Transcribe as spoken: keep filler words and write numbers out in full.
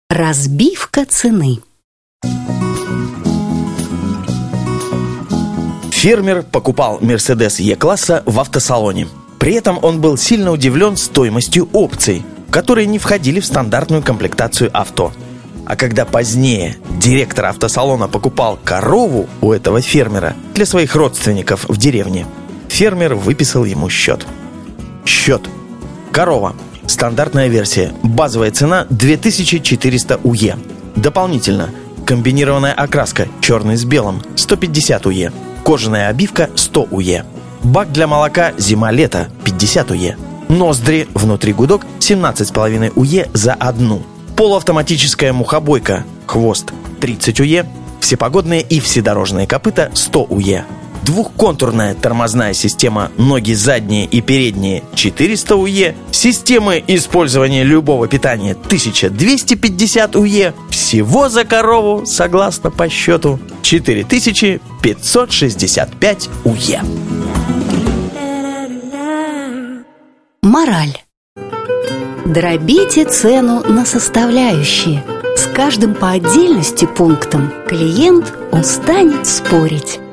Разбивка цены. Фермер покупал Мерседес Е-класса в автосалоне. При этом он был сильно удивлен стоимостью опций, которые не входили в стандартную комплектацию авто. А когда позднее директор автосалона покупал корову у этого фермера для своих родственников в деревне, фермер выписал ему счет. Счет. Корова. Стандартная версия. Базовая цена две тысячи четыреста УЕ. Дополнительно. Комбинированная окраска черный с белым сто пятьдесят УЕ. Кожаная обивка сто УЕ. Бак для молока зима-лето пятьдесят УЕ. Ноздри, внутри гудок семнадцать с половиной УЕ за одну. Полуавтоматическая мухобойка, хвост тридцать УЕ. Всепогодные и вседорожные копыта сто УЕ. Двухконтурная тормозная система ноги задние и передние четыреста УЕ. Системы использования любого питания тысяча двести пятьдесят УЕ. Всего за корову, согласно по счету, четыре тысячи пятьсот шестьдесят пять УЕ. Мораль. Дробите цену на составляющие. С каждым по отдельности пунктам клиент устанет спорить.